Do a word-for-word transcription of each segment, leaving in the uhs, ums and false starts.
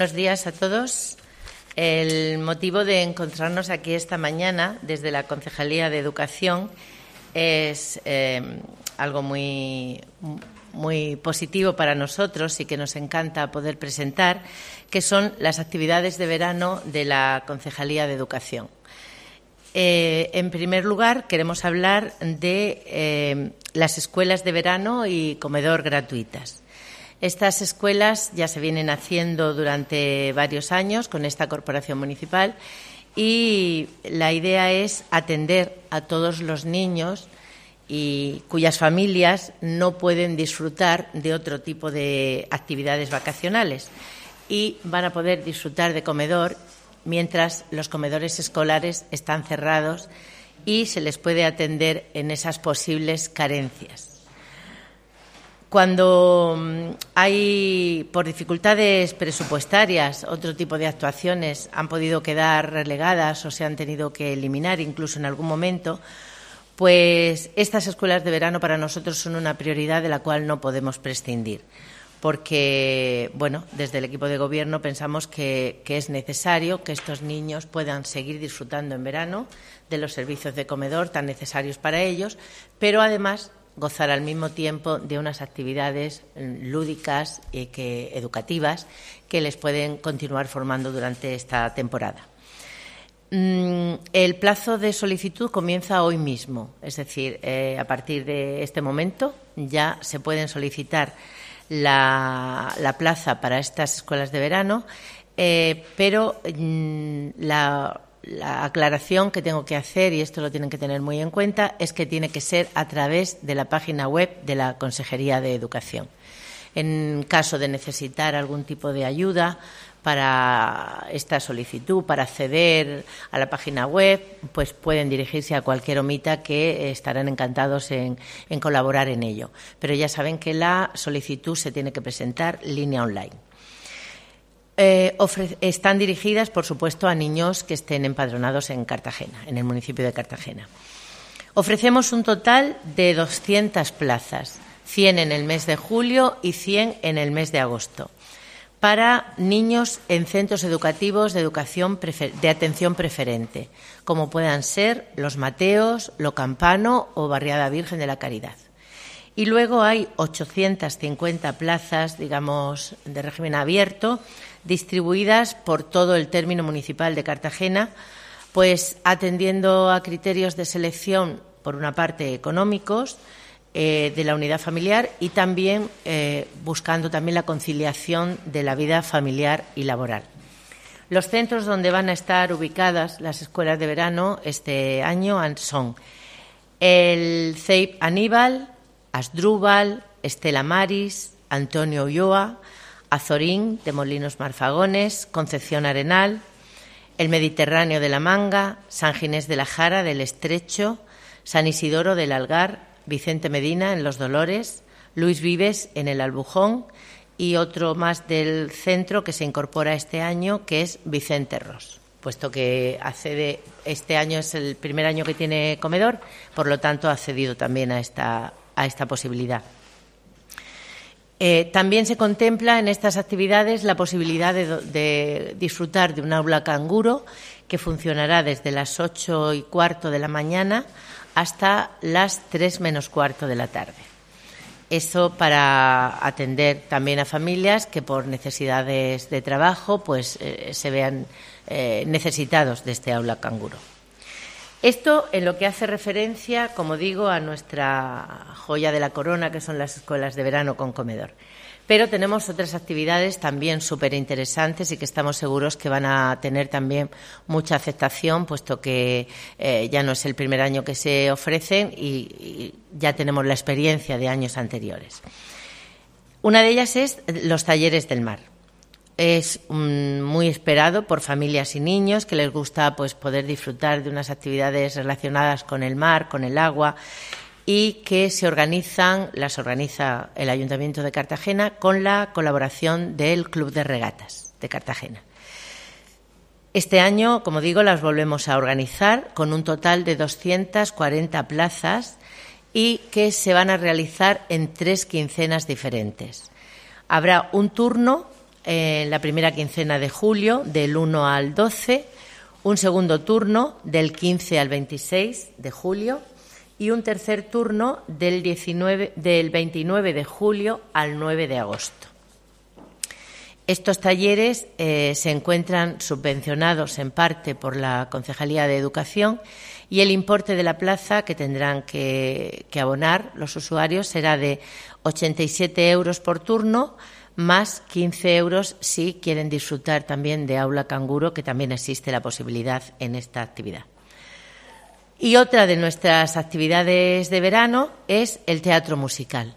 Buenos días a todos. El motivo de encontrarnos aquí esta mañana desde la Concejalía de Educación es eh, algo muy, muy positivo para nosotros y que nos encanta poder presentar, que son las actividades de verano de la Concejalía de Educación. Eh, en primer lugar, queremos hablar de eh, las escuelas de verano y comedor gratuitas. Estas escuelas ya se vienen haciendo durante varios años con esta corporación municipal y la idea es atender a todos los niños y cuyas familias no pueden disfrutar de otro tipo de actividades vacacionales y van a poder disfrutar de comedor mientras los comedores escolares están cerrados y se les puede atender en esas posibles carencias. Cuando hay, por dificultades presupuestarias, otro tipo de actuaciones han podido quedar relegadas o se han tenido que eliminar incluso en algún momento, pues estas escuelas de verano para nosotros son una prioridad de la cual no podemos prescindir. Porque, bueno, desde el equipo de gobierno pensamos que, que es necesario que estos niños puedan seguir disfrutando en verano de los servicios de comedor tan necesarios para ellos, pero además gozar al mismo tiempo de unas actividades lúdicas y que, educativas que les pueden continuar formando durante esta temporada. El plazo de solicitud comienza hoy mismo, es decir, eh, a partir de este momento ya se pueden solicitar la, la plaza para estas escuelas de verano, eh, pero mmm, la La aclaración que tengo que hacer, y esto lo tienen que tener muy en cuenta, es que tiene que ser a través de la página web de la Consejería de Educación. En caso de necesitar algún tipo de ayuda para esta solicitud, para acceder a la página web, pues pueden dirigirse a cualquier omita que estarán encantados en, en colaborar en ello. Pero ya saben que la solicitud se tiene que presentar línea online. Eh, están dirigidas, por supuesto, a niños que estén empadronados en Cartagena, en el municipio de Cartagena. Ofrecemos un total de doscientas plazas, cien en el mes de julio y cien en el mes de agosto, para niños en centros educativos de educación de atención preferente, como puedan ser Los Mateos, Lo Campano o Barriada Virgen de la Caridad. Y luego hay ochocientas cincuenta plazas, digamos, de régimen abierto, distribuidas por todo el término municipal de Cartagena, pues atendiendo a criterios de selección, por una parte económicos, eh, de la unidad familiar y también eh, buscando también la conciliación de la vida familiar y laboral. Los centros donde van a estar ubicadas las escuelas de verano este año son el C E I P Aníbal, Asdrúbal, Estela Maris, Antonio Ulloa, Azorín de Molinos Marfagones, Concepción Arenal, el Mediterráneo de la Manga, San Ginés de la Jara del Estrecho, San Isidoro del Algar, Vicente Medina en Los Dolores, Luis Vives en el Albujón y otro más del centro que se incorpora este año, que es Vicente Ros, puesto que accede, este año es el primer año que tiene comedor, por lo tanto ha accedido también a esta, a esta posibilidad. Eh, también se contempla en estas actividades la posibilidad de, de disfrutar de un aula canguro que funcionará desde las ocho y cuarto de la mañana hasta las tres menos cuarto de la tarde. Eso para atender también a familias que por necesidades de trabajo pues eh, se vean eh, necesitados de este aula canguro. Esto en lo que hace referencia, como digo, a nuestra joya de la corona, que son las escuelas de verano con comedor. Pero tenemos otras actividades también súper interesantes y que estamos seguros que van a tener también mucha aceptación, puesto que eh, ya no es el primer año que se ofrecen y, y ya tenemos la experiencia de años anteriores. Una de ellas es los talleres del mar. Es um, muy esperado por familias y niños que les gusta pues, poder disfrutar de unas actividades relacionadas con el mar, con el agua y que se organizan, las organiza el Ayuntamiento de Cartagena con la colaboración del Club de Regatas de Cartagena. Este año, como digo, las volvemos a organizar con un total de doscientas cuarenta plazas y que se van a realizar en tres quincenas diferentes. Habrá un turno en la primera quincena de julio, del uno al doce, un segundo turno del quince al veintiséis de julio y un tercer turno del, diecinueve, del veintinueve de julio al nueve de agosto. Estos talleres eh, se encuentran subvencionados en parte por la Concejalía de Educación y el importe de la plaza que tendrán que, que abonar los usuarios será de ochenta y siete euros por turno, más quince euros si quieren disfrutar también de aula canguro, que también existe la posibilidad en esta actividad. Y otra de nuestras actividades de verano es el teatro musical.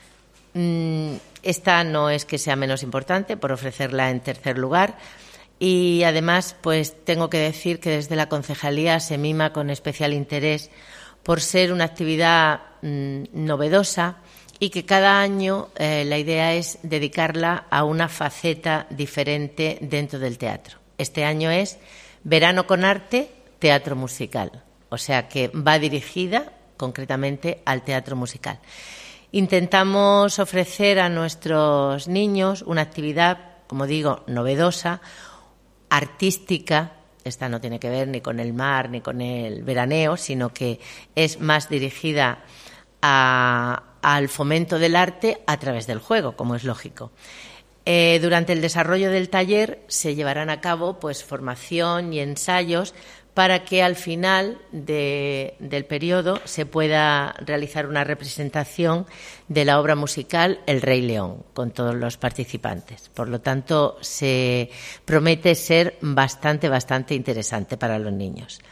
Esta no es que sea menos importante por ofrecerla en tercer lugar y además pues tengo que decir que desde la concejalía se mima con especial interés por ser una actividad mmm, novedosa y que cada año eh, la idea es dedicarla a una faceta diferente dentro del teatro. Este año es Verano con Arte, Teatro Musical, o sea que va dirigida concretamente al teatro musical. Intentamos ofrecer a nuestros niños una actividad, como digo, novedosa, artística. Esta no tiene que ver ni con el mar ni con el veraneo, sino que es más dirigida a al fomento del arte a través del juego, como es lógico. Eh, durante el desarrollo del taller se llevarán a cabo pues, formación y ensayos para que al final de, del periodo se pueda realizar una representación de la obra musical El Rey León, con todos los participantes. Por lo tanto, se promete ser bastante, bastante interesante para los niños.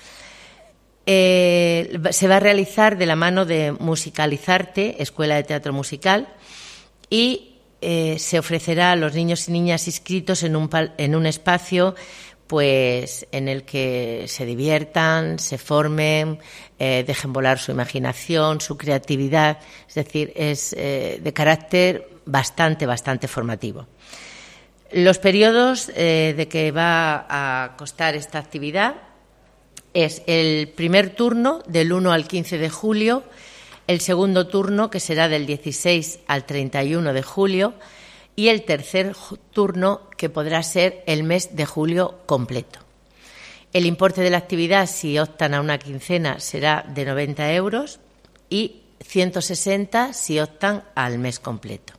Eh, se va a realizar de la mano de Musicalizarte, Escuela de Teatro Musical, y eh, se ofrecerá a los niños y niñas inscritos en un, en un espacio pues, en el que se diviertan, se formen, eh, dejen volar su imaginación, su creatividad. Es decir, es eh, de carácter bastante, bastante formativo. Los periodos eh, de que va a constar esta actividad es el primer turno del uno al quince de julio, el segundo turno que será del dieciséis al treinta y uno de julio y el tercer turno que podrá ser el mes de julio completo. El importe de la actividad, si optan a una quincena, será de noventa euros y ciento sesenta si optan al mes completo.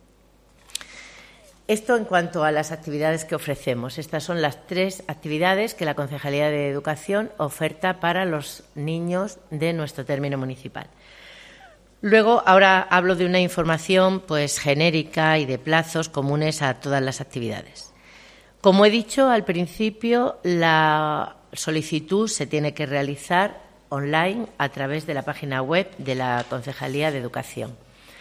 Esto en cuanto a las actividades que ofrecemos. Estas son las tres actividades que la Concejalía de Educación oferta para los niños de nuestro término municipal. Luego, ahora hablo de una información pues, genérica y de plazos comunes a todas las actividades. Como he dicho al principio, la solicitud se tiene que realizar online a través de la página web de la Concejalía de Educación.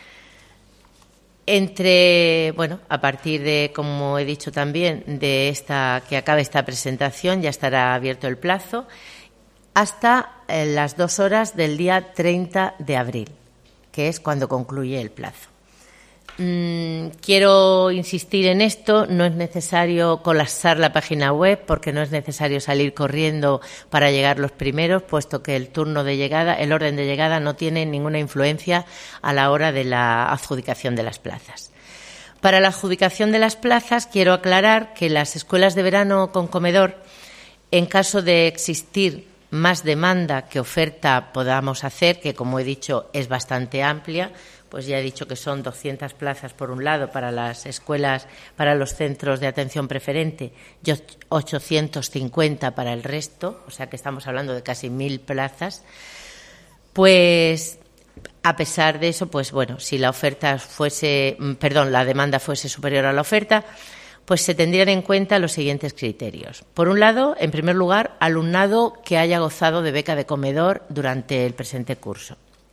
Entre, bueno, a partir de, como he dicho también, de esta que acabe esta presentación, ya estará abierto el plazo, hasta eh, las dos horas del día treinta de abril, que es cuando concluye el plazo. Mm, quiero insistir en esto, no es necesario colapsar la página web porque no es necesario salir corriendo para llegar los primeros, puesto que el turno de llegada, el orden de llegada no tiene ninguna influencia a la hora de la adjudicación de las plazas. Para la adjudicación de las plazas quiero aclarar que las escuelas de verano con comedor, en caso de existir más demanda que oferta podamos hacer, que como he dicho es bastante amplia, pues ya he dicho que son doscientas plazas por un lado para las escuelas, para los centros de atención preferente y ochocientas cincuenta para el resto, o sea que estamos hablando de casi mil plazas. Pues a pesar de eso, pues bueno, si la oferta fuese, perdón, la demanda fuese superior a la oferta, pues se tendrían en cuenta los siguientes criterios. Por un lado, en primer lugar, alumnado que haya gozado de beca de comedor durante el presente curso.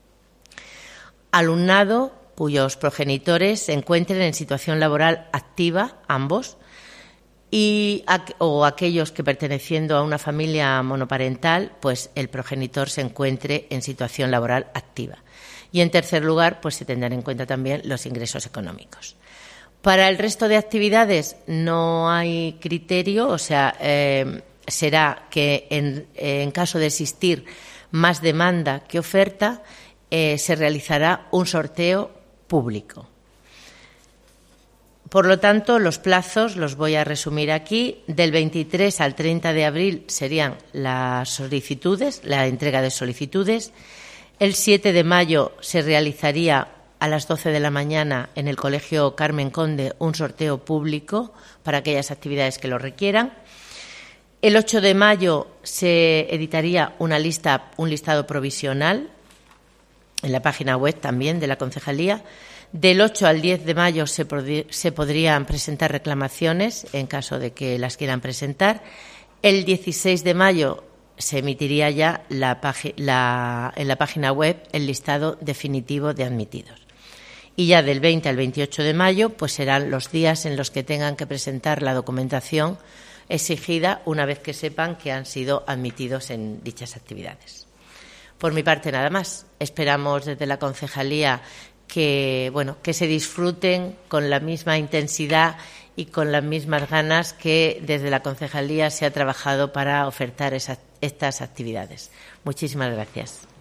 Alumnado cuyos progenitores se encuentren en situación laboral activa, ambos, y, o aquellos que perteneciendo a una familia monoparental, pues el progenitor se encuentre en situación laboral activa. Y en tercer lugar, pues se tendrán en cuenta también los ingresos económicos. Para el resto de actividades no hay criterio, o sea, eh, será que en, en caso de existir más demanda que oferta, eh, se realizará un sorteo público. Por lo tanto, los plazos los voy a resumir aquí. Del veintitrés al treinta de abril serían las solicitudes, la entrega de solicitudes. El siete de mayo se realizaría a las doce de la mañana en el Colegio Carmen Conde un sorteo público para aquellas actividades que lo requieran. El ocho de mayo se editaría una lista, un listado provisional en la página web también de la Concejalía. Del ocho al diez de mayo se, se podrían presentar reclamaciones en caso de que las quieran presentar. El dieciséis de mayo se emitiría ya la, la, en la página web el listado definitivo de admitidos. Y ya del veinte al veintiocho de mayo pues serán los días en los que tengan que presentar la documentación exigida una vez que sepan que han sido admitidos en dichas actividades. Por mi parte, nada más. Esperamos desde la Concejalía que, bueno, que se disfruten con la misma intensidad y con las mismas ganas que desde la Concejalía se ha trabajado para ofertar esas, estas actividades. Muchísimas gracias.